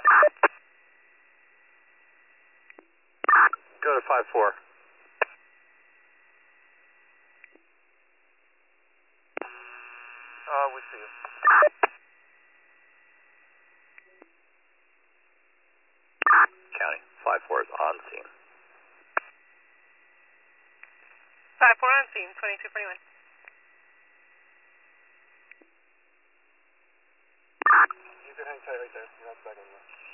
Go to 5-4. We see you. County, 5-4 is on scene. 5-4 on scene, 2241. You can hang tight right there. You're not stuck anymore.